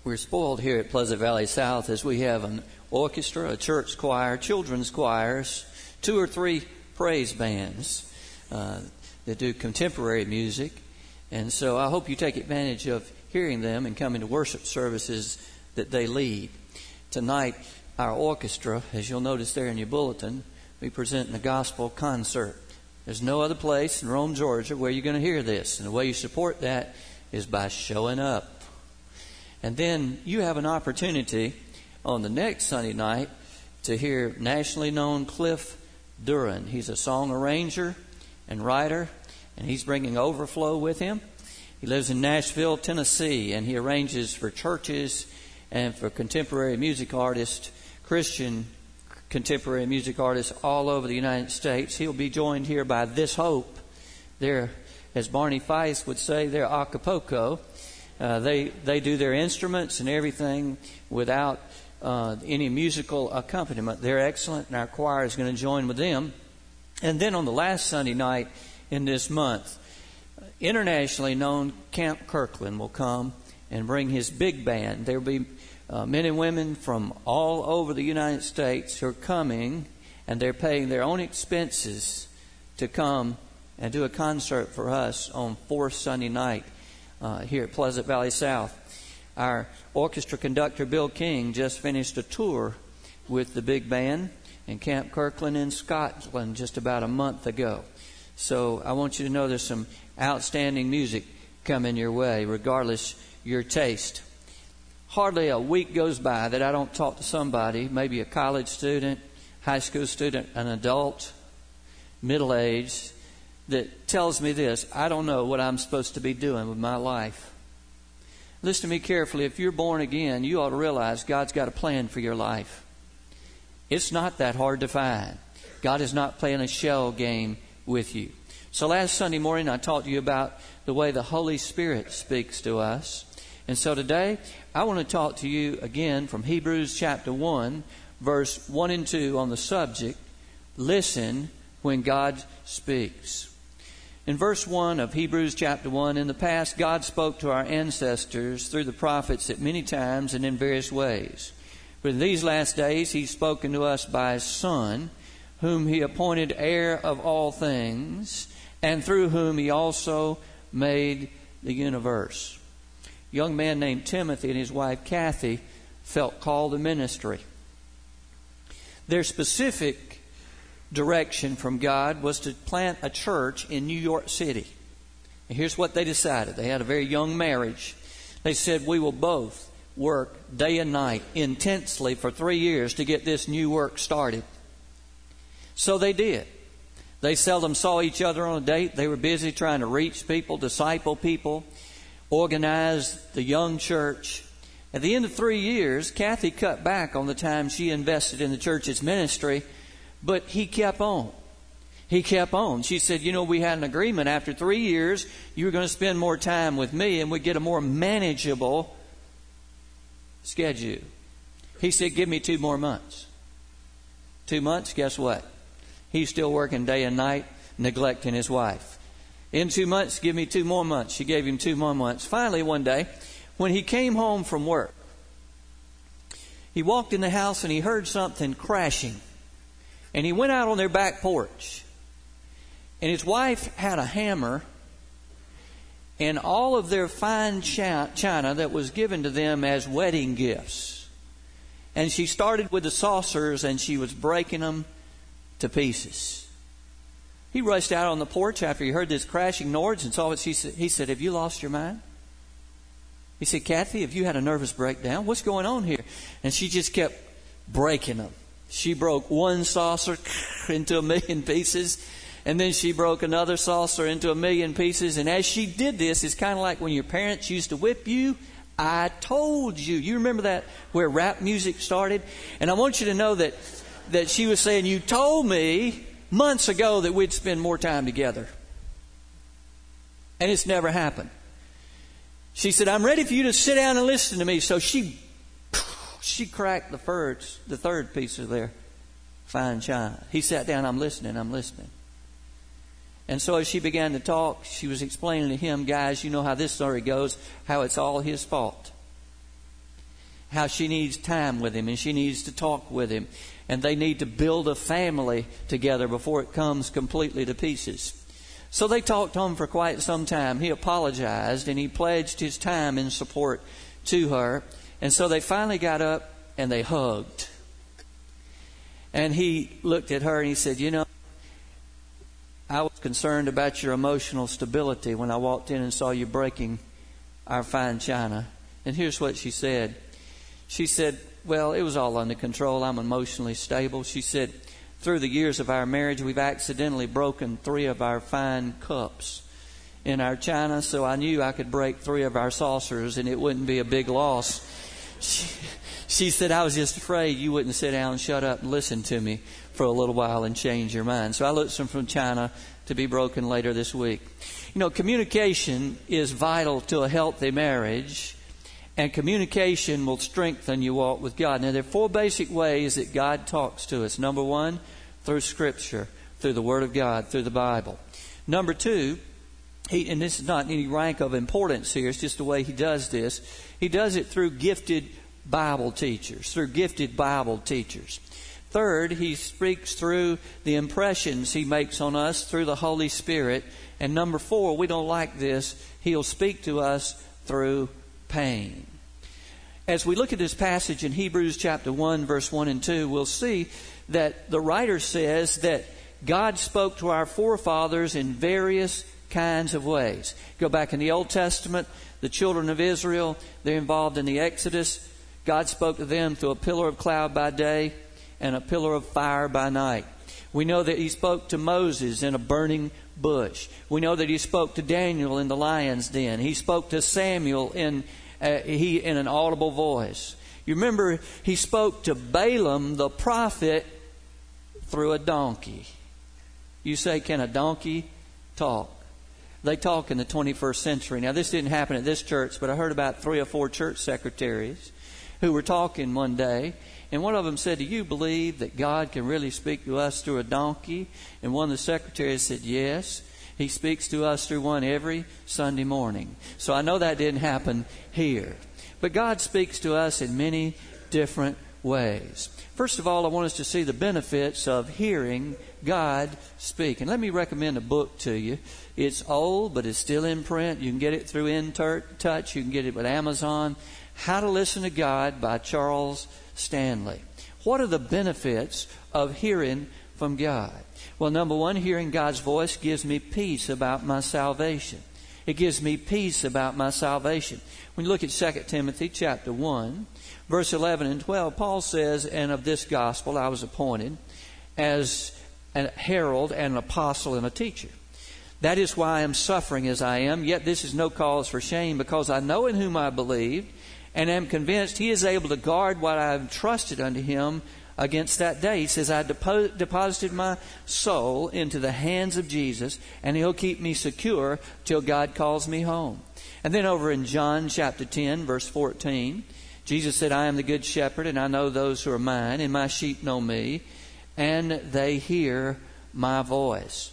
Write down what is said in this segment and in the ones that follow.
We're spoiled here at Pleasant Valley South as we have an orchestra, a church choir, children's choirs, 2 or 3 praise bands that do contemporary music. And so I hope you take advantage of hearing them and coming to worship services that they lead. Tonight, our orchestra, as you'll notice there in your bulletin, we present the gospel concert. There's no other place in Rome, Georgia where you're going to hear this. And the way you support that is by showing up. And then you have an opportunity on the next Sunday night to hear nationally known Cliff Duran. He's a song arranger and writer, and he's bringing Overflow with him. He lives in Nashville, Tennessee, and he arranges for churches and for contemporary music artists, Christian contemporary music artists all over the United States. He'll be joined here by This Hope. They're, as Barney Feist would say, they're Acapulco. They do their instruments and everything without any musical accompaniment. They're excellent, and our choir is going to join with them. And then on the last Sunday night in this month, internationally known Camp Kirkland will come and bring his big band. There will be men and women from all over the United States who are coming, and they're paying their own expenses to come and do a concert for us on 4th Sunday night here at Pleasant Valley South. Our orchestra conductor, Bill King, just finished a tour with the big band in Camp Kirkland in Scotland just about a month ago. So I want you to know there's some outstanding music coming your way, regardless your taste. Hardly a week goes by that I don't talk to somebody, maybe a college student, high school student, an adult, middle-aged, that tells me this: I don't know what I'm supposed to be doing with my life. Listen to me carefully. If you're born again, you ought to realize God's got a plan for your life. It's not that hard to find. God is not playing a shell game with you. So last Sunday morning I talked to you about the way the Holy Spirit speaks to us. And so today I want to talk to you again from Hebrews chapter 1, verse 1 and 2 on the subject, listen when God speaks. In verse 1 of Hebrews chapter 1, in the past God spoke to our ancestors through the prophets at many times and in various ways. But in these last days He's spoken to us by His Son, whom He appointed heir of all things, and through whom He also made the universe. A young man named Timothy and his wife Kathy felt called to ministry. Their specific direction from God was to plant a church in New York City. And here's what they decided. They had a very young marriage. They said, we will both work day and night intensely for 3 years to get this new work started. So they did. They seldom saw each other on a date. They were busy trying to reach people, disciple people, organize the young church. At the end of 3 years, Kathy cut back on the time she invested in the church's ministry, but he kept on. He kept on. She said, we had an agreement after 3 years, you were going to spend more time with me and we'd get a more manageable schedule. He said, give me 2 more months. 2 months, guess what? He's still working day and night, neglecting his wife. In 2 months, give me 2 more months. She gave him 2 more months. Finally, one day, when he came home from work, he walked in the house and he heard something crashing. And he went out on their back porch. And his wife had a hammer and all of their fine china that was given to them as wedding gifts. And she started with the saucers and she was breaking them to pieces. He rushed out on the porch after he heard this crashing noise and saw what she said. He said, have you lost your mind? He said, Kathy, have you had a nervous breakdown? What's going on here? And she just kept breaking them. She broke one saucer into 1,000,000 pieces. And then she broke another saucer into 1,000,000 pieces. And as she did this, it's kind of like when your parents used to whip you. I told you. You remember that where rap music started? And I want you to know that she was saying, you told me months ago that we'd spend more time together. And it's never happened. She said, I'm ready for you to sit down and listen to me. So she cracked the third piece of their fine china. He sat down, I'm listening. And so as she began to talk, she was explaining to him, guys, you know how this story goes, how it's all his fault. how she needs time with him and she needs to talk with him. And they need to build a family together before it comes completely to pieces. So they talked to him for quite some time. He apologized and he pledged his time in support to her. And so they finally got up and they hugged. And he looked at her and he said, you know, I was concerned about your emotional stability when I walked in and saw you breaking our fine china. And here's what she said. She said, well, it was all under control. I'm emotionally stable. She said, through the years of our marriage, we've accidentally broken 3 of our fine cups in our china, so I knew I could break 3 of our saucers and it wouldn't be a big loss. She said, I was just afraid you wouldn't sit down and shut up and listen to me for a little while and change your mind. So I looked from china to be broken later this week. You know, communication is vital to a healthy marriage, and communication will strengthen your walk with God. Now, there are 4 basic ways that God talks to us. Number 1, through Scripture, through the Word of God, through the Bible. Number 2, and this is not any rank of importance here, it's just the way He does this. He does it through gifted Bible teachers, Third, He speaks through the impressions He makes on us through the Holy Spirit. And number 4, we don't like this, He'll speak to us through pain. As we look at this passage in Hebrews chapter 1, verse 1 and 2, we'll see that the writer says that God spoke to our forefathers in various kinds of ways. Go back in the Old Testament, the children of Israel, they're involved in the Exodus. God spoke to them through a pillar of cloud by day and a pillar of fire by night. We know that He spoke to Moses in a burning bush. We know that He spoke to Daniel in the lion's den. He spoke to Samuel in an audible voice. You remember He spoke to Balaam the prophet through a donkey. You say, can a donkey talk? They talk in the 21st century. Now, this didn't happen at this church, but I heard about 3 or 4 church secretaries who were talking one day. And one of them said, do you believe that God can really speak to us through a donkey? And one of the secretaries said, yes. He speaks to us through one every Sunday morning. So I know that didn't happen here. But God speaks to us in many different ways. First of all, I want us to see the benefits of hearing God speak. And let me recommend a book to you. It's old, but it's still in print. You can get it through InTouch. You can get it with Amazon. How to Listen to God by Charles Stanley. What are the benefits of hearing from God? Well, number 1, hearing God's voice gives me peace about my salvation. It gives me peace about my salvation. When you look at 2 Timothy chapter 1, verse 11 and 12, Paul says, and of this gospel I was appointed as a herald and an apostle and a teacher. That is why I am suffering as I am, yet this is no cause for shame, because I know in whom I believed, and am convinced He is able to guard what I have entrusted unto Him against that day. He says, I deposited my soul into the hands of Jesus, and He'll keep me secure till God calls me home. And then over in John chapter 10, verse 14, Jesus said, I am the good shepherd, and I know those who are mine, and my sheep know me, and they hear my voice.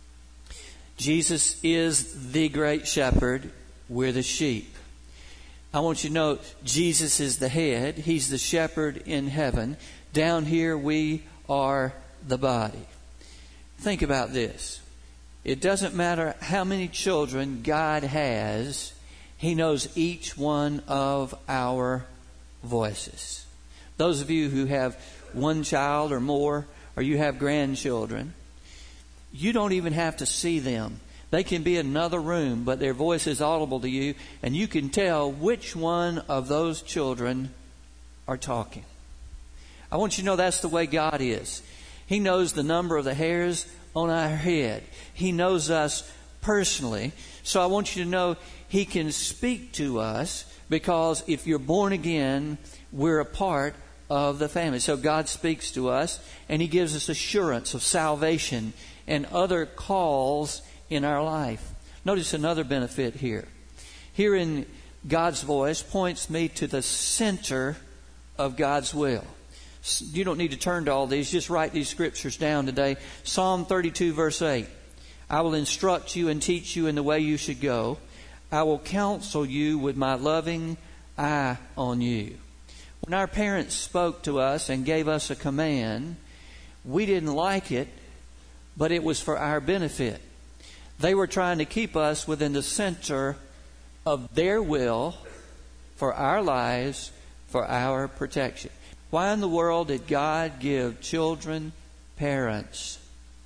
Jesus is the great shepherd. We're the sheep. I want you to know Jesus is the head. He's the shepherd in heaven. Down here we are the body. Think about this. It doesn't matter how many children God has. He knows each one of our voices. Those of you who have one child or more, or you have grandchildren, you don't even have to see them. They can be in another room, but their voice is audible to you, and you can tell which one of those children are talking. I want you to know that's the way God is. He knows the number of the hairs on our head. He knows us personally. So I want you to know He can speak to us, because if you're born again, we're a part of the family. So God speaks to us, and He gives us assurance of salvation and other calls in our life. Notice another benefit here. Hearing God's voice points me to the center of God's will. You don't need to turn to all these. Just write these scriptures down today. Psalm 32 verse 8. I will instruct you and teach you in the way you should go. I will counsel you with my loving eye on you. When our parents spoke to us and gave us a command, we didn't like it, but it was for our benefit. They were trying to keep us within the center of their will for our lives, for our protection. Why in the world did God give children parents?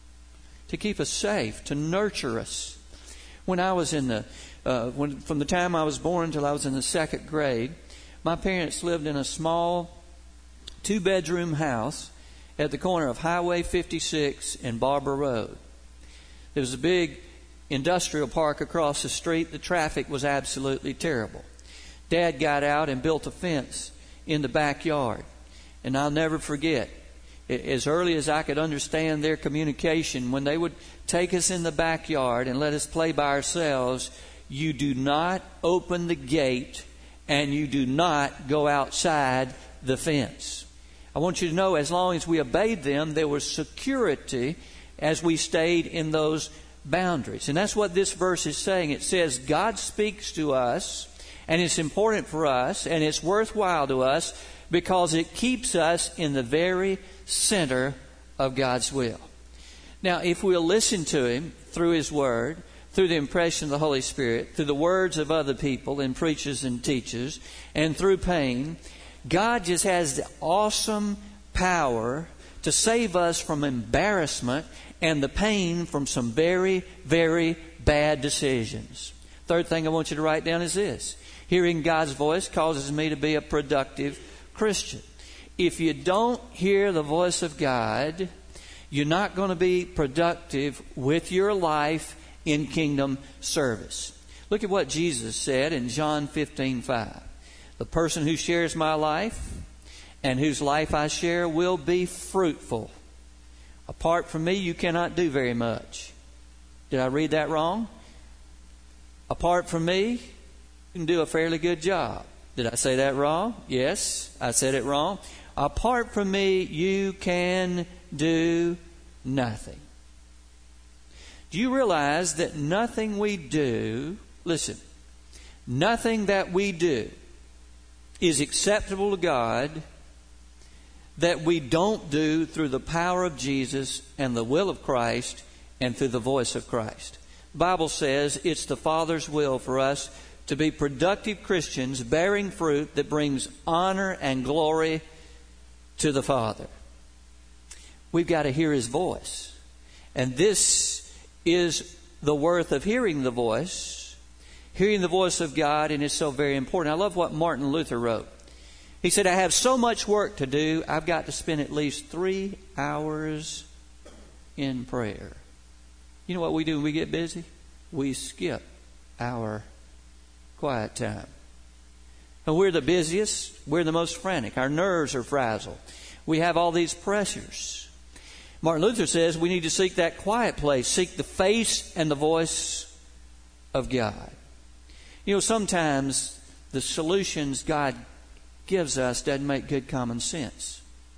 To keep us safe, to nurture us. When I was from the time I was born until I was in the second grade, my parents lived in a small 2-bedroom house at the corner of Highway 56 and Barber Road. There was a big industrial park across the street. The traffic was absolutely terrible. Dad got out and built a fence in the backyard. And I'll never forget, as early as I could understand their communication, when they would take us in the backyard and let us play by ourselves, you do not open the gate and you do not go outside the fence. I want you to know, as long as we obeyed them, there was security as we stayed in those boundaries. And that's what this verse is saying. It says God speaks to us, and it's important for us, and it's worthwhile to us because it keeps us in the very center of God's will. Now, if we'll listen to Him through His Word, through the impression of the Holy Spirit, through the words of other people and preachers and teachers, and through pain, God just has the awesome power to save us from embarrassment and the pain from some very, very bad decisions. Third thing I want you to write down is this. Hearing God's voice causes me to be a productive Christian. If you don't hear the voice of God, you're not going to be productive with your life in kingdom service. Look at what Jesus said in John 15:5. The person who shares my life and whose life I share will be fruitful. Apart from me, you cannot do very much. Did I read that wrong? Apart from me, you can do a fairly good job. Did I say that wrong? Yes, I said it wrong. Apart from me, you can do nothing. Do you realize that nothing we do, listen, nothing that we do is acceptable to God that we don't do through the power of Jesus and the will of Christ and through the voice of Christ? The Bible says it's the Father's will for us to be productive Christians bearing fruit that brings honor and glory to the Father. We've got to hear His voice. And this is the worth of hearing the voice of God, and it's so very important. I love what Martin Luther wrote. He said, I have so much work to do, I've got to spend at least 3 hours in prayer. You know what we do when we get busy? We skip our quiet time. And we're the busiest, we're the most frantic. Our nerves are frazzled. We have all these pressures. Martin Luther says we need to seek that quiet place, seek the face and the voice of God. You know, sometimes the solutions God gives us doesn't make good common sense.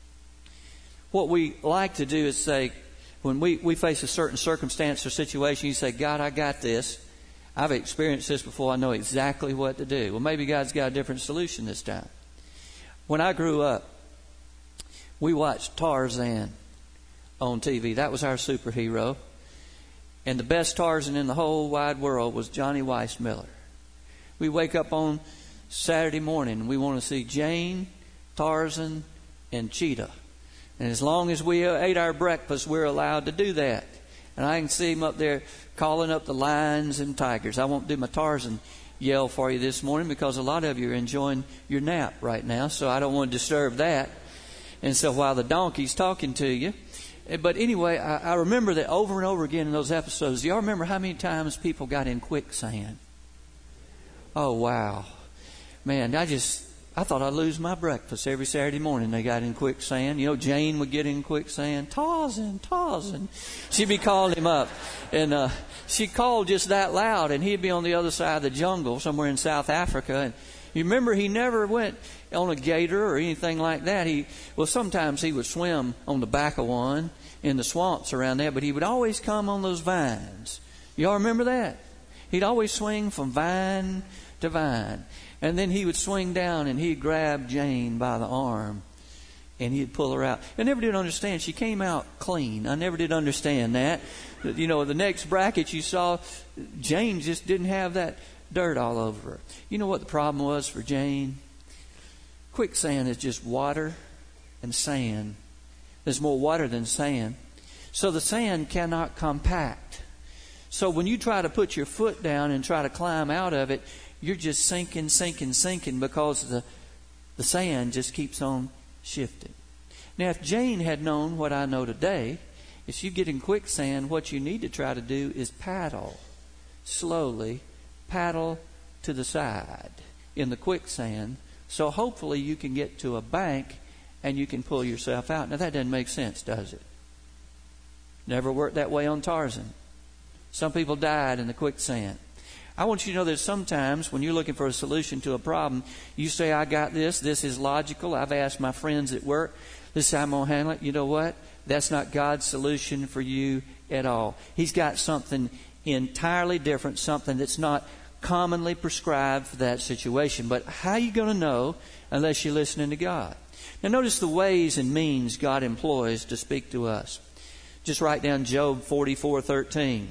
What we like to do is say, when we face a certain circumstance or situation, you say, God, I got this. I've experienced this before. I know exactly what to do. Well, maybe God's got a different solution this time. When I grew up, we watched Tarzan on TV. That was our superhero. And the best Tarzan in the whole wide world was Johnny Weissmuller. We wake up on Saturday morning and we want to see Jane, Tarzan, and Cheetah. And as long as we ate our breakfast, we're allowed to do that. And I can see him up there calling up the lions and tigers. I won't do my Tarzan yell for you this morning because a lot of you are enjoying your nap right now, so I don't want to disturb that. And so while the donkey's talking to you. But anyway, I remember that over and over again in those episodes. Do y'all remember how many times people got in quicksand? Oh, wow. Man, I thought I'd lose my breakfast every Saturday morning. They got in quicksand. You know, Jane would get in quicksand. Tarzan. She'd be calling him up. And she called just that loud, and he'd be on the other side of the jungle somewhere in South Africa. And you remember he never went on a gator or anything like that. Sometimes he would swim on the back of one in the swamps around there, but he would always come on those vines. Y'all remember that? He'd always swing from vine divine. And then he would swing down and he'd grab Jane by the arm and he'd pull her out. I never did understand. She came out clean. I never did understand that. You know, the next bracket you saw, Jane just didn't have that dirt all over her. You know what the problem was for Jane? Quicksand is just water and sand. There's more water than sand. So the sand cannot compact. So when you try to put your foot down and try to climb out of it, you're just sinking because the sand just keeps on shifting. Now, if Jane had known what I know today, if you get in quicksand, what you need to try to do is paddle slowly, paddle to the side in the quicksand, so hopefully you can get to a bank and you can pull yourself out. Now, that doesn't make sense, does it? Never worked that way on Tarzan. Some people died in the quicksand. I want you to know that sometimes when you're looking for a solution to a problem, you say, I got this. This is logical. I've asked my friends at work. This is how I'm going to handle it. You know what? That's not God's solution for you at all. He's got something entirely different, something that's not commonly prescribed for that situation. But how are you going to know unless you're listening to God? Now notice the ways and means God employs to speak to us. Just write down Job 44:13.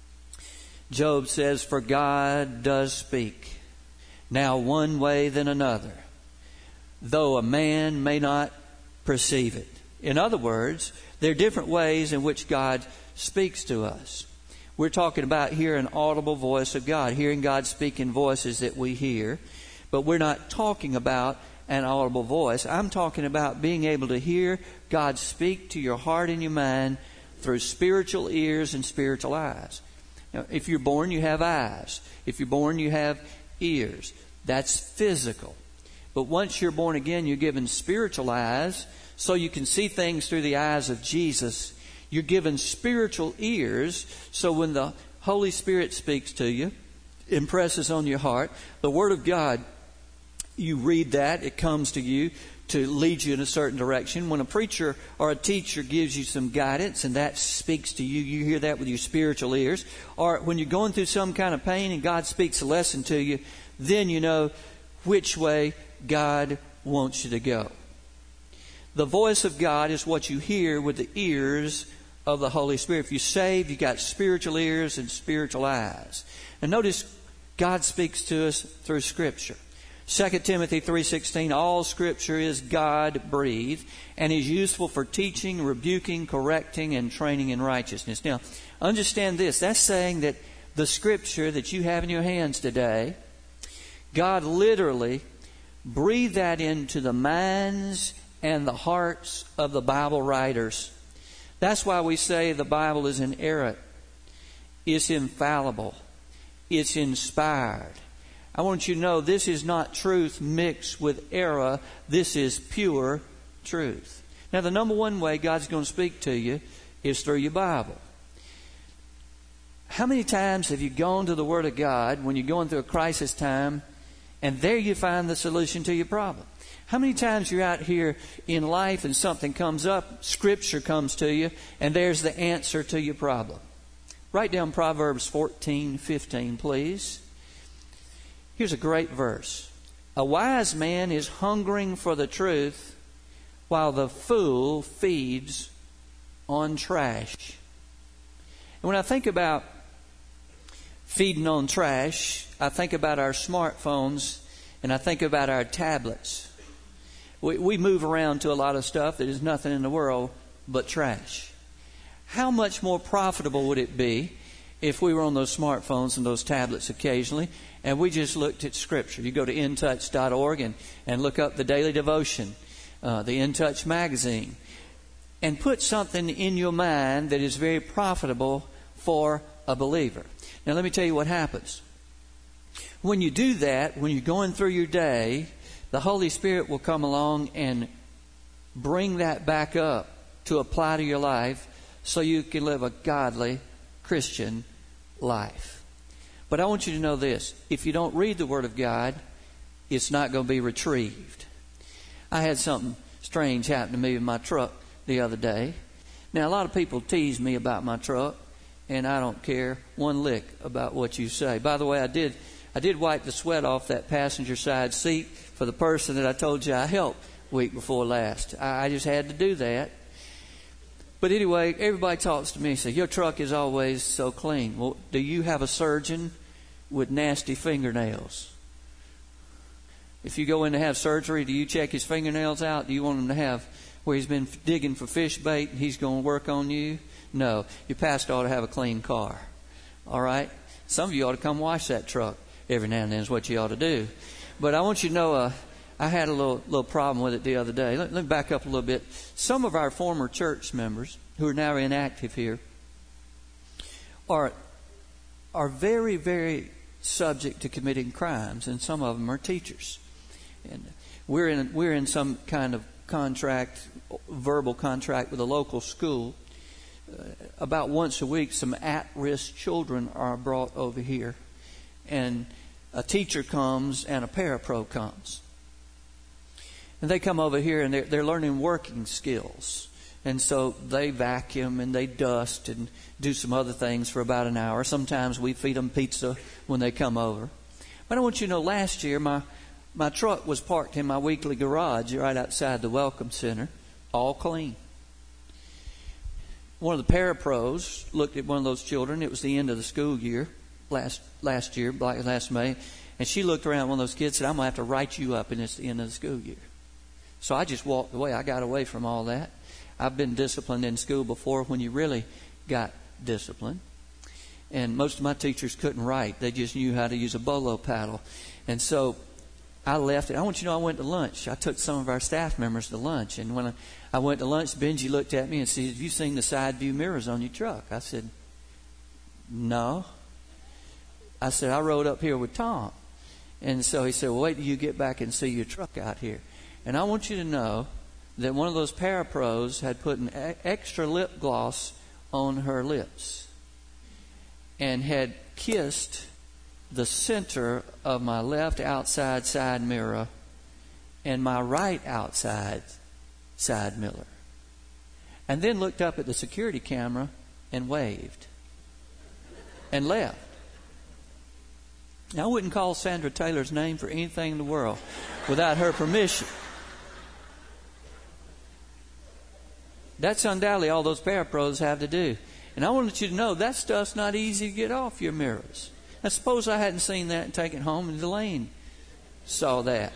Job says, for God does speak, now one way then another, though a man may not perceive it. In other words, there are different ways in which God speaks to us. We're talking about hearing an audible voice of God, hearing God speak in voices that we hear, but we're not talking about an audible voice. I'm talking about being able to hear God speak to your heart and your mind through spiritual ears and spiritual eyes. Now, if you're born, you have eyes. If you're born, you have ears. That's physical. But once you're born again, you're given spiritual eyes so you can see things through the eyes of Jesus. You're given spiritual ears so when the Holy Spirit speaks to you, impresses on your heart, the Word of God, you read that, it comes to you to lead you in a certain direction. When a preacher or a teacher gives you some guidance and that speaks to you, you hear that with your spiritual ears. Or when you're going through some kind of pain and God speaks a lesson to you, then you know which way God wants you to go. The voice of God is what you hear with the ears of the Holy Spirit. If you're saved, you've got spiritual ears and spiritual eyes. And notice God speaks to us through Scripture. 2 Timothy 3:16, all Scripture is God-breathed and is useful for teaching, rebuking, correcting, and training in righteousness. Now, understand this. That's saying that the Scripture that you have in your hands today, God literally breathed that into the minds and the hearts of the Bible writers. That's why we say the Bible is inerrant. It's infallible. It's inspired. I want you to know this is not truth mixed with error. This is pure truth. Now, the number one way God's going to speak to you is through your Bible. How many times have you gone to the Word of God when you're going through a crisis time and there you find the solution to your problem? How many times you're out here in life and something comes up, Scripture comes to you, and there's the answer to your problem? Write down Proverbs 14:15, please. Here's a great verse. A wise man is hungering for the truth, while the fool feeds on trash. And when I think about feeding on trash, I think about our smartphones and I think about our tablets. We move around to a lot of stuff that is nothing in the world but trash. How much more profitable would it be if we were on those smartphones and those tablets occasionally and we just looked at Scripture? You go to intouch.org and look up the daily devotion, the In Touch magazine, and put something in your mind that is very profitable for a believer. Now let me tell you what happens. When you do that, when you're going through your day, the Holy Spirit will come along and bring that back up to apply to your life so you can live a godly Christian life. But I want you to know this. If you don't read the Word of God, it's not going to be retrieved. I had something strange happen to me in my truck the other day. Now, a lot of people tease me about my truck, and I don't care one lick about what you say. By the way, I did wipe the sweat off that passenger side seat for the person that I told you I helped week before last. I just had to do that. But anyway, everybody talks to me and says, your truck is always so clean. Well, do you have a surgeon with nasty fingernails? If you go in to have surgery, do you check his fingernails out? Do you want him to have where he's been digging for fish bait and he's going to work on you? No. Your pastor ought to have a clean car. All right? Some of you ought to come wash that truck every now and then is what you ought to do. But I want you to know, I had a little problem with it the other day. Let me back up a little bit. Some of our former church members who are now inactive here are very, very subject to committing crimes, and some of them are teachers. And we're in some kind of contract, verbal contract with a local school. About once a week, some at-risk children are brought over here, and a teacher comes and a parapro comes. And they come over here and they're learning working skills. And so they vacuum and they dust and do some other things for about an hour. Sometimes we feed them pizza when they come over. But I want you to know, last year my truck was parked in my weekly garage right outside the Welcome Center, all clean. One of the parapros looked at one of those children. It was the end of the school year last May. And she looked around at one of those kids and said, I'm going to have to write you up, and it's the end of the school year. So I just walked away. I got away from all that. I've been disciplined in school before when you really got disciplined. And most of my teachers couldn't write. They just knew how to use a bolo paddle. And so I left it. I want you to know I went to lunch. I took some of our staff members to lunch. And when I went to lunch, Benji looked at me and said, have you seen the side view mirrors on your truck? I said, no. I said, I rode up here with Tom. And so he said, well, wait till you get back and see your truck out here. And I want you to know that one of those parapros had put an extra lip gloss on her lips and had kissed the center of my left outside side mirror and my right outside side mirror. And then looked up at the security camera and waved and left. Now, I wouldn't call Sandra Taylor's name for anything in the world without her permission. That's undoubtedly all those parapros have to do. And I wanted you to know that stuff's not easy to get off your mirrors. Now, suppose I hadn't seen that and taken it home and Delane saw that.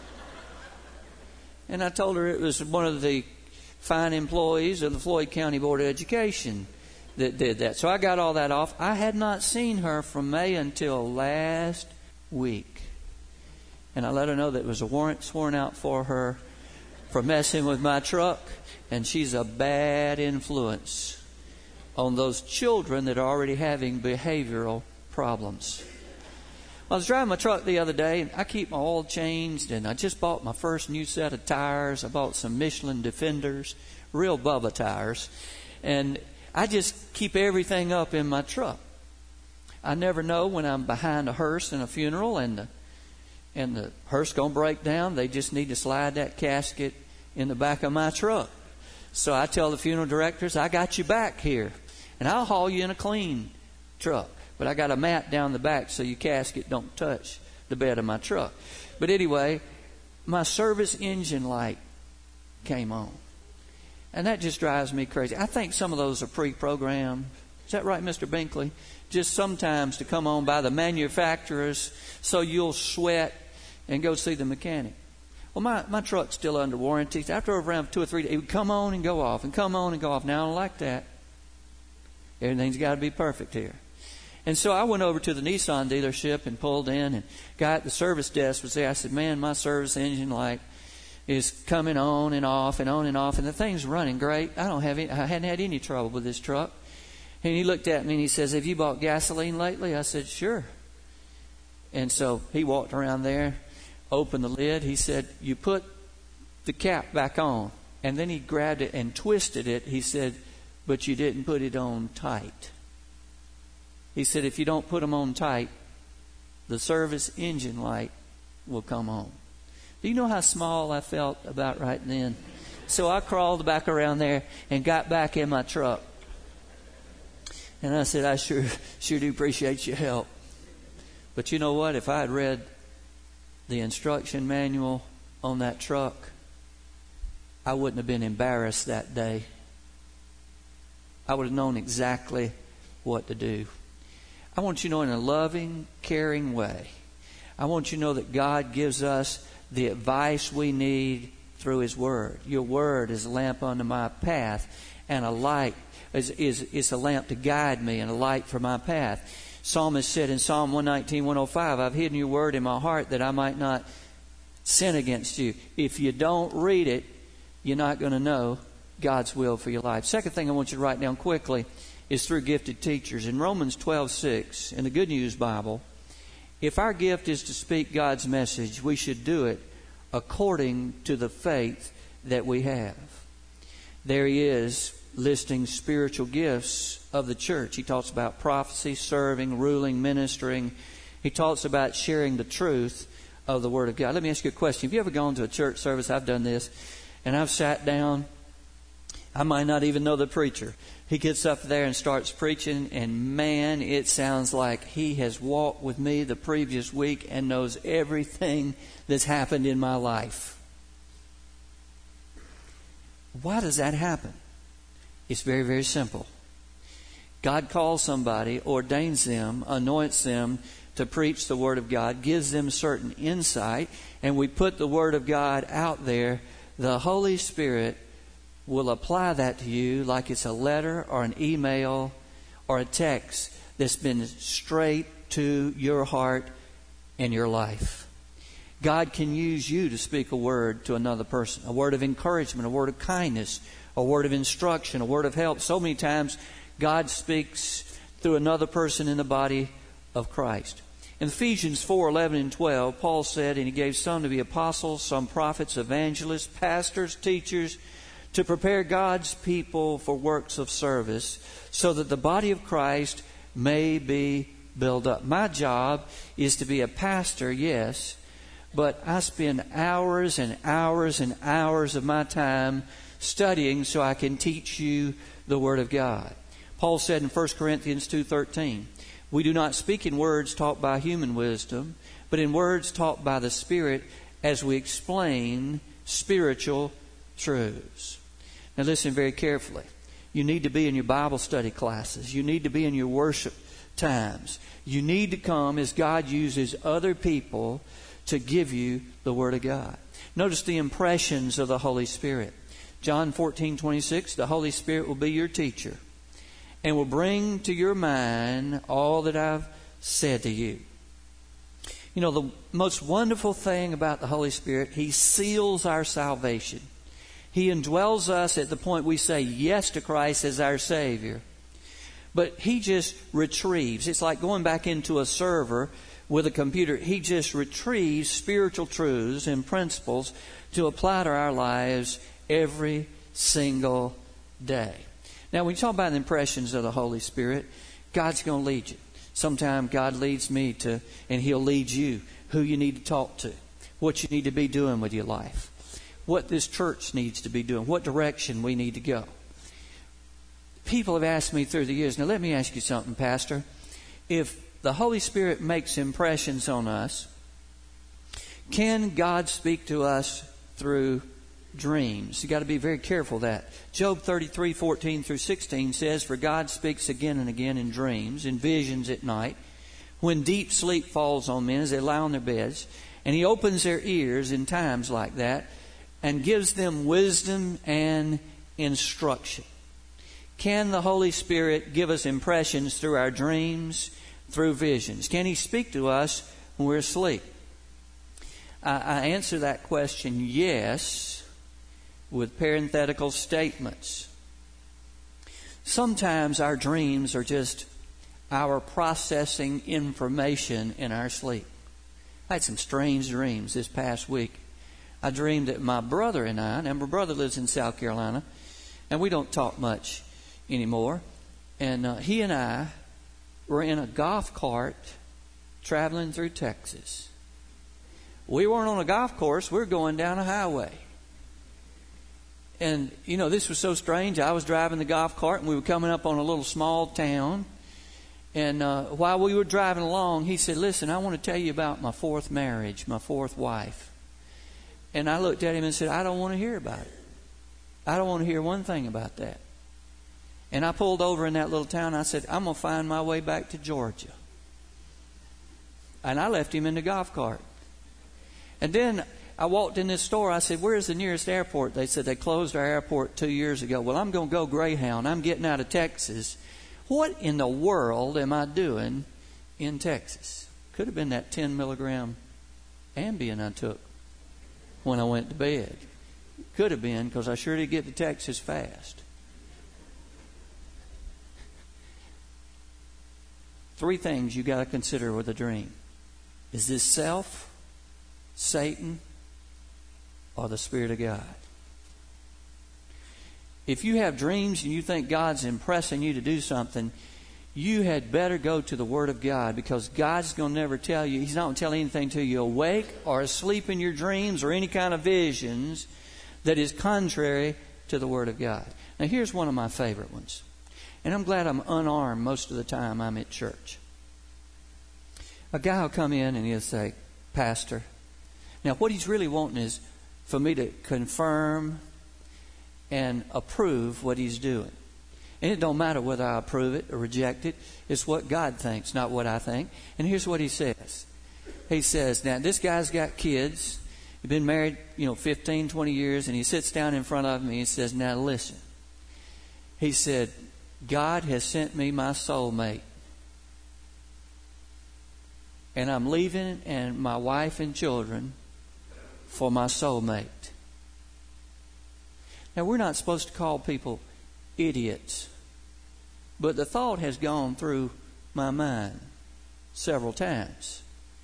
And I told her it was one of the fine employees of the Floyd County Board of Education that did that. So I got all that off. I had not seen her from May until last week. And I let her know that it was a warrant sworn out for her for messing with my truck. And she's a bad influence on those children that are already having behavioral problems. I was driving my truck the other day, and I keep my oil changed, and I just bought my first new set of tires. I bought some Michelin Defenders, real Bubba tires. And I just keep everything up in my truck. I never know when I'm behind a hearse in a funeral and the hearse going to break down. They just need to slide that casket in the back of my truck. So I tell the funeral directors, I got you back here. And I'll haul you in a clean truck. But I got a mat down the back so your casket don't touch the bed of my truck. But anyway, my service engine light came on. And that just drives me crazy. I think some of those are pre-programmed. Is that right, Mr. Binkley? Just sometimes to come on by the manufacturers so you'll sweat and go see the mechanic. Well, my truck's still under warranty. After around 2 or 3 days, it would come on and go off and come on and go off. Now I don't like that. Everything's got to be perfect here. And so I went over to the Nissan dealership and pulled in, and guy at the service desk was there. I said, man, my service engine light is coming on and off and on and off, and the thing's running great. I hadn't had any trouble with this truck. And he looked at me and he says, have you bought gasoline lately? I said, sure. And so he walked around there, opened the lid. He said, you put the cap back on. And then he grabbed it and twisted it. He said, but you didn't put it on tight. He said, if you don't put them on tight, the service engine light will come on. Do you know how small I felt about right then? So I crawled back around there and got back in my truck. And I said, I sure do appreciate your help. But you know what? If I had read the instruction manual on that truck, I wouldn't have been embarrassed that day. I would have known exactly what to do. I want you to know, in a loving, caring way, I want you to know that God gives us the advice we need through His Word. Your Word is a lamp unto my path, and a light is a lamp to guide me, and a light for my path. Psalmist said in Psalm 119, 105, I've hidden your Word in my heart that I might not sin against you. If you don't read it, you're not going to know God's will for your life. Second thing I want you to write down quickly is through gifted teachers. In Romans 12:6, in the Good News Bible, if our gift is to speak God's message, we should do it according to the faith that we have. There he is listing spiritual gifts of the church. He talks about prophecy, serving, ruling, ministering. He talks about sharing the truth of the Word of God. Let me ask you a question. Have you ever gone to a church service? I've done this. And I've sat down. I might not even know the preacher. He gets up there and starts preaching, and man, it sounds like he has walked with me the previous week and knows everything that's happened in my life. Why does that happen? It's very, very simple. God calls somebody, ordains them, anoints them to preach the Word of God, gives them certain insight, and we put the Word of God out there. The Holy Spirit will apply that to you like it's a letter or an email or a text that's been straight to your heart and your life. God can use you to speak a word to another person, a word of encouragement, a word of kindness, a word of instruction, a word of help. So many times God speaks through another person in the body of Christ. In Ephesians 4:11 and 12, Paul said, and he gave some to be apostles, some prophets, evangelists, pastors, teachers, to prepare God's people for works of service, so that the body of Christ may be built up. My job is to be a pastor, yes, but I spend hours and hours and hours of my time studying so I can teach you the Word of God. Paul said in 1 Corinthians 2:13, we do not speak in words taught by human wisdom, but in words taught by the Spirit, as we explain spiritual truths. Now listen very carefully. You need to be in your Bible study classes. You need to be in your worship times. You need to come as God uses other people to give you the Word of God. Notice the impressions of the Holy Spirit. John 14:26, the Holy Spirit will be your teacher and will bring to your mind all that I've said to you. You know, the most wonderful thing about the Holy Spirit, He seals our salvation. He indwells us at the point we say yes to Christ as our Savior. But He just retrieves. It's like going back into a server with a computer. He just retrieves spiritual truths and principles to apply to our lives every single day. Now, when you talk about the impressions of the Holy Spirit, God's going to lead you. Sometimes God leads me to, and He'll lead you, who you need to talk to, what you need to be doing with your life, what this church needs to be doing, what direction we need to go. People have asked me through the years, now let me ask you something, Pastor. If the Holy Spirit makes impressions on us, can God speak to us through dreams? You've got to be very careful of that. Job 33:14 through 16 says, for God speaks again and again in dreams, in visions at night, when deep sleep falls on men as they lie on their beds, and He opens their ears in times like that and gives them wisdom and instruction. Can the Holy Spirit give us impressions through our dreams, through visions? Can He speak to us when we're asleep? I answer that question yes, with parenthetical statements. Sometimes our dreams are just our processing information in our sleep. I had some strange dreams this past week. I dreamed that my brother and I, now my brother lives in South Carolina, and we don't talk much anymore. And he and I were in a golf cart traveling through Texas. We weren't on a golf course. We were going down a highway. And, this was so strange. I was driving the golf cart, and we were coming up on a little small town. And while we were driving along, he said, listen, I want to tell you about my fourth marriage, my fourth wife. And I looked at him and said, I don't want to hear about it. I don't want to hear one thing about that. And I pulled over in that little town. I said, I'm going to find my way back to Georgia. And I left him in the golf cart. And then I walked in this store. I said, where's the nearest airport? They said they closed our airport 2 years ago. Well, I'm going to go Greyhound. I'm getting out of Texas. What in the world am I doing in Texas? Could have been that 10 milligram Ambien I took when I went to bed. Could have been, because I sure did get to Texas fast. 3 things you got to consider with a dream. Is this self, Satan, or the Spirit of God? If you have dreams and you think God's impressing you to do something, you had better go to the Word of God, because God's going to never tell you. He's not going to tell anything to you awake or asleep in your dreams or any kind of visions that is contrary to the Word of God. Now here's one of my favorite ones. And I'm glad I'm unarmed most of the time I'm at church. A guy will come in and he'll say, Pastor. Now what he's really wanting is for me to confirm and approve what he's doing. And it don't matter whether I approve it or reject it. It's what God thinks, not what I think. And here's what he says. He says, now this guy's got kids. He's been married, 15, 20 years. And he sits down in front of me and he says, now listen. He said, God has sent me my soulmate. And I'm leaving and my wife and children for my soulmate. Now, we're not supposed to call people idiots. But the thought has gone through my mind several times.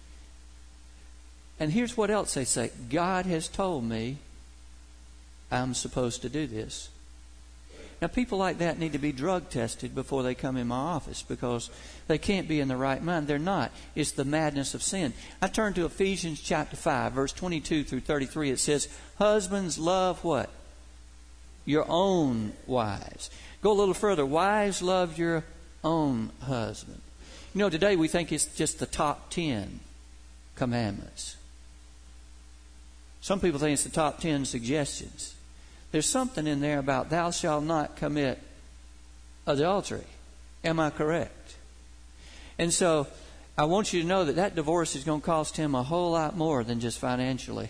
And here's what else they say. God has told me I'm supposed to do this. Now, people like that need to be drug tested before they come in my office, because they can't be in the right mind. They're not. It's the madness of sin. I turn to Ephesians chapter 5, verse 22 through 33. It says, husbands, love what? Your own wives. Go a little further. Wives, love your own husband. Today we think it's just the top 10 commandments. Some people think it's the top 10 suggestions. There's something in there about thou shalt not commit adultery. Am I correct? And so I want you to know that divorce is going to cost him a whole lot more than just financially.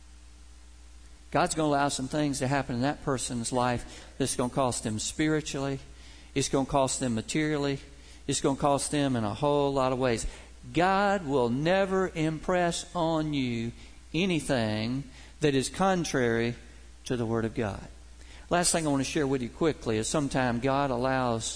God's going to allow some things to happen in that person's life that's going to cost them spiritually. It's going to cost them materially. It's going to cost them in a whole lot of ways. God will never impress on you anything that is contrary to the Word of God. Last thing I want to share with you quickly is sometimes God allows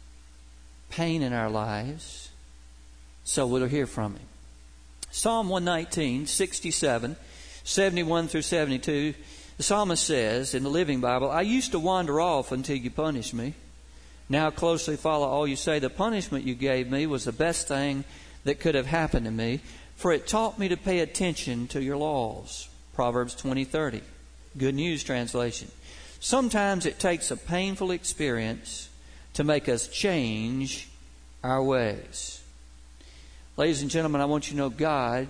pain in our lives so we'll hear from Him. Psalm 119, 67, 71 through 72, the psalmist says in the Living Bible, I used to wander off until you punished me. Now closely follow all you say. The punishment you gave me was the best thing that could have happened to me, for it taught me to pay attention to your laws. Proverbs 20:30. Good News Translation. Sometimes it takes a painful experience to make us change our ways. Ladies and gentlemen, I want you to know God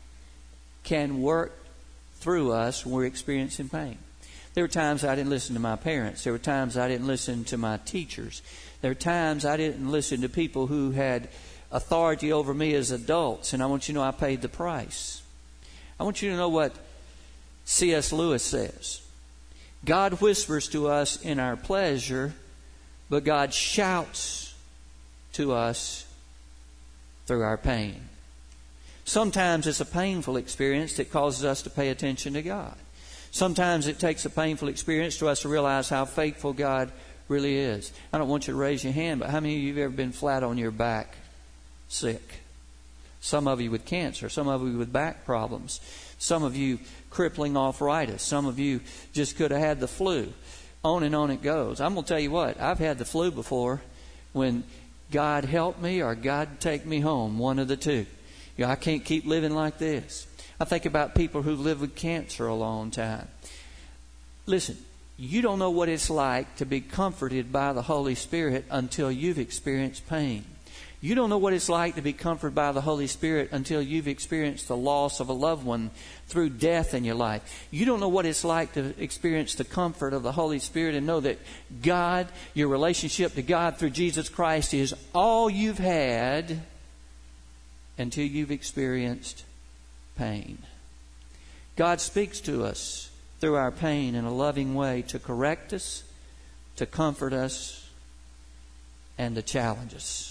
can work through us when we're experiencing pain. There were times I didn't listen to my parents. There were times I didn't listen to my teachers. There were times I didn't listen to people who had authority over me as adults. And I want you to know I paid the price. I want you to know what C.S. Lewis says. God whispers to us in our pleasure, but God shouts to us through our pain. Sometimes it's a painful experience that causes us to pay attention to God. Sometimes it takes a painful experience for us to realize how faithful God really is. I don't want you to raise your hand, but how many of you have ever been flat on your back sick? Some of you with cancer, some of you with back problems, some of you crippling arthritis, some of you just could have had the flu. On and on it goes. I'm going to tell you what, I've had the flu before when God help me or God take me home, one of the two. I can't keep living like this. I think about people who live with cancer a long time. Listen, you don't know what it's like to be comforted by the Holy Spirit until you've experienced pain. You don't know what it's like to be comforted by the Holy Spirit until you've experienced the loss of a loved one through death in your life. You don't know what it's like to experience the comfort of the Holy Spirit and know that God, your relationship to God through Jesus Christ, is all you've had until you've experienced pain. God speaks to us through our pain in a loving way to correct us, to comfort us, and to challenge us.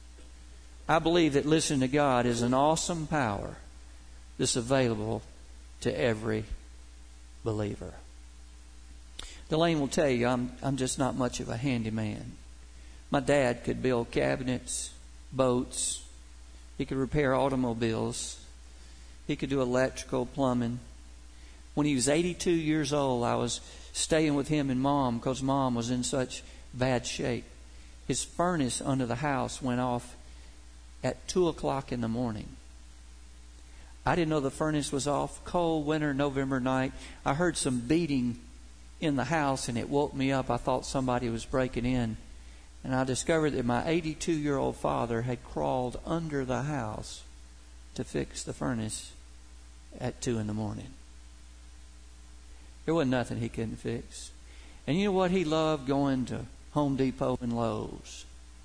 I believe that listening to God is an awesome power that's available to every believer. Delane will tell you I'm just not much of a handyman. My dad could build cabinets, boats. He could repair automobiles. He could do electrical, plumbing. When he was 82 years old, I was staying with him and Mom because Mom was in such bad shape. His furnace under the house went off at 2 o'clock in the morning. I didn't know the furnace was off. Cold winter November night. I heard some beating in the house and it woke me up. I thought somebody was breaking in. And I discovered that my 82-year-old father had crawled under the house to fix the furnace at 2 in the morning. There wasn't nothing he couldn't fix. And you know what? He loved going to Home Depot and Lowe's.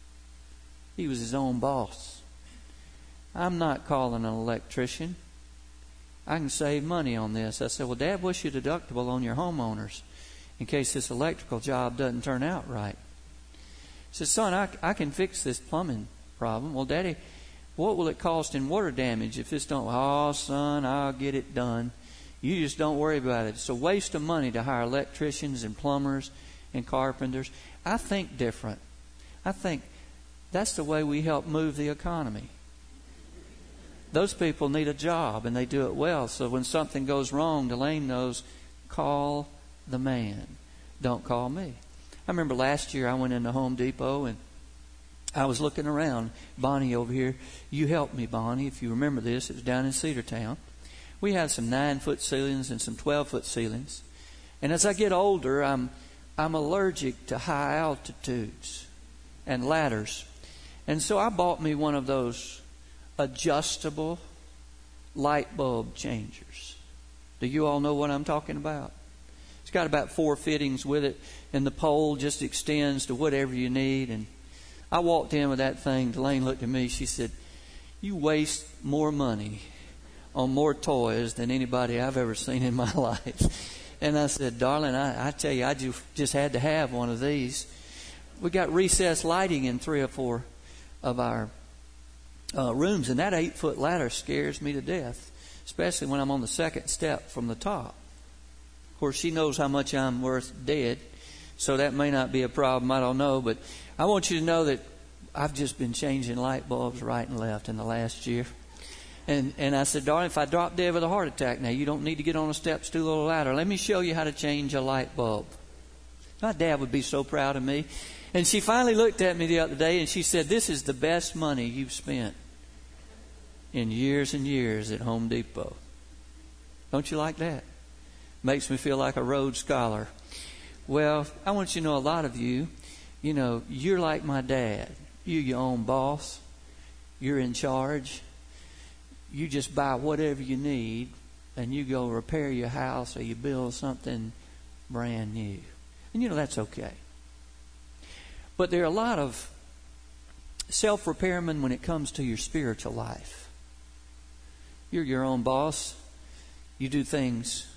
He was his own boss. I'm not calling an electrician. I can save money on this. I said, well, Dad, what's your deductible on your homeowners in case this electrical job doesn't turn out right? He said, son, I can fix this plumbing problem. Well, Daddy, what will it cost in water damage if this don't? Oh, son, I'll get it done. You just don't worry about it. It's a waste of money to hire electricians and plumbers and carpenters. I think different. I think that's the way we help move the economy. Those people need a job and they do it well. So when something goes wrong, Delane knows, call the man. Don't call me. I remember last year I went into Home Depot and I was looking around. Bonnie over here, you helped me, Bonnie. If you remember this, it was down in Cedartown. We had some 9-foot ceilings and some 12-foot ceilings. And as I get older, I'm allergic to high altitudes and ladders. And so I bought me one of those adjustable light bulb changers. Do you all know what I'm talking about? It's got about 4 fittings with it, and the pole just extends to whatever you need. And I walked in with that thing. Delane looked at me. She said, you waste more money on more toys than anybody I've ever seen in my life. And I said, darling, I tell you, I just had to have one of these. We got recessed lighting in 3 or 4 of our rooms, and that 8-foot ladder scares me to death, especially when I'm on the second step from the top. Of course, she knows how much I'm worth dead, so that may not be a problem. I don't know, but I want you to know that I've just been changing light bulbs right and left in the last year. And I said, darling, if I drop dead with a heart attack now, you don't need to get on a step stool or a ladder. Let me show you how to change a light bulb. My dad would be so proud of me. And she finally looked at me the other day and she said, this is the best money you've spent in years and years at Home Depot. Don't you like that? Makes me feel like a Rhodes Scholar. Well, I want you to know a lot of you, you're like my dad. You're your own boss. You're in charge. You just buy whatever you need and you go repair your house or you build something brand new. And that's okay. But there are a lot of self-repairmen when it comes to your spiritual life. You're your own boss. You do things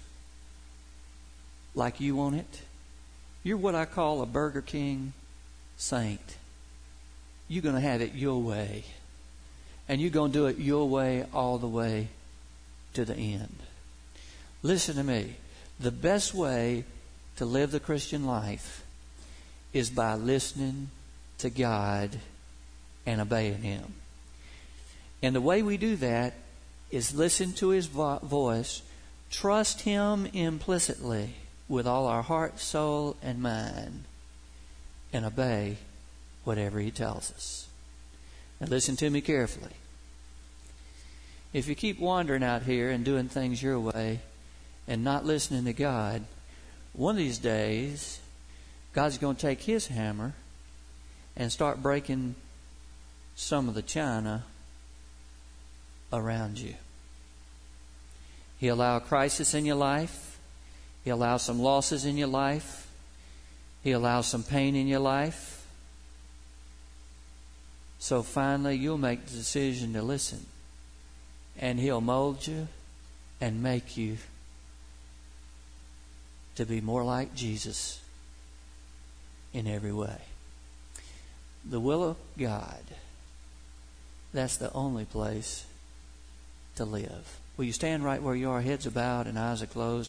like you want it. You're what I call a Burger King saint. You're going to have it your way. And you're going to do it your way all the way to the end. Listen to me. The best way to live the Christian life is by listening to God and obeying Him. And the way we do that is listen to His voice, trust Him implicitly with all our heart, soul, and mind, and obey whatever He tells us. Now listen to me carefully. If you keep wandering out here and doing things your way and not listening to God, one of these days, God's going to take His hammer and start breaking some of the china around you. He'll allow a crisis in your life. He'll allow some losses in your life. He'll allow some pain in your life. So finally, you'll make the decision to listen. And He'll mold you and make you to be more like Jesus in every way. The will of God, that's the only place to live. Will you stand right where you are, heads are bowed and eyes are closed?